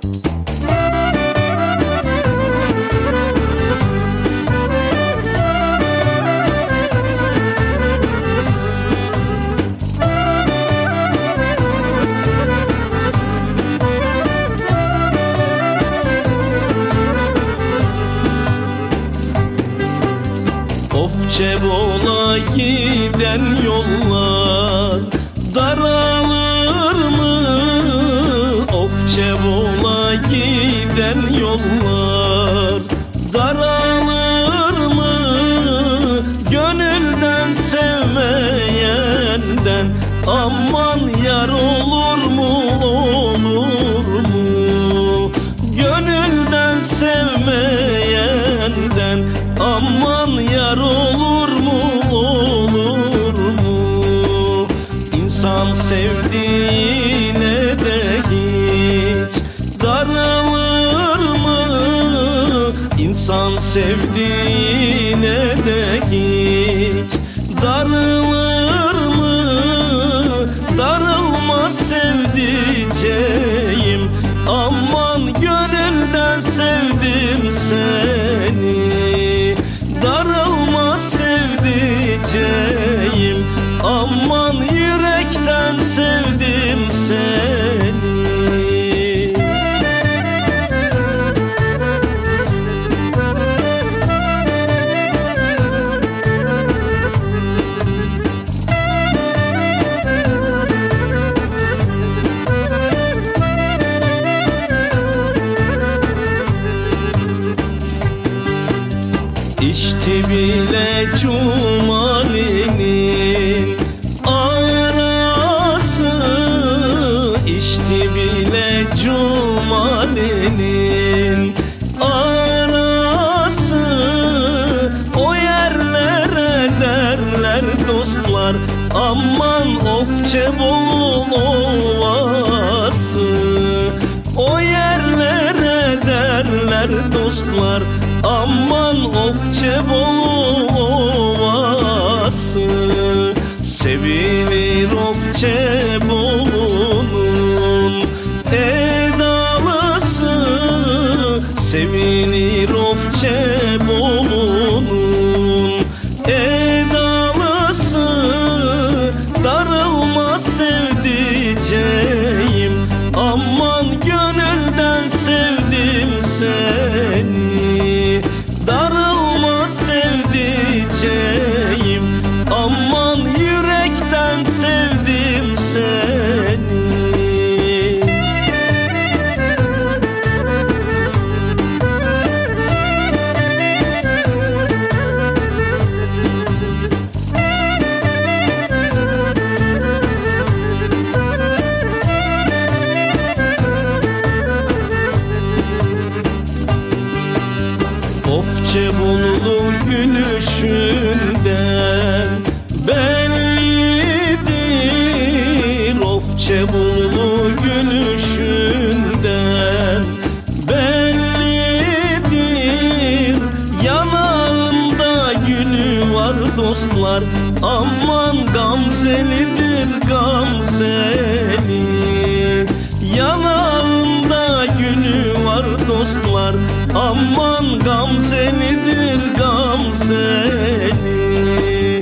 Cebola giden yollar daralır mı? Of Cebola giden yollar daralır mı? Gönülden sevmeyenden aman yar olur mu, olur mu? Gönülden sevmeyenden aman yar olur mu, olur mu? İnsan sevdiğine de hiç darılır mı? İnsan sevdiğine de hiç darılır mı? Darılmaz sevdiceğim, aman gönülden sevdim seni. Darılmaz sevdiceğim, aman yürekten sevdim seni. İçti bile Cumali'nin arası, içti bile Cumali'nin arası. O yerlere derler dostlar, aman of Cebolu ovası. O yerlere derler dostlar, aman of Cebolu ovası. Sevilir of Cebolu'nun edalısı, sevilir of Cebolu'nun edalısı. Darılmaz sevdiceğim, aman gönülden sevdim seni. Darılmaz sevdiceğim, aman yürekten sevdim seni. Of Cebolu gülüşünden bellidir. Of Cebolu gülüşünden bellidir. Yanağında gülü var dostlar, aman gamzelidir gamzeli. Yanağında gülü var dostlar, aman gamzelidir gamzeli.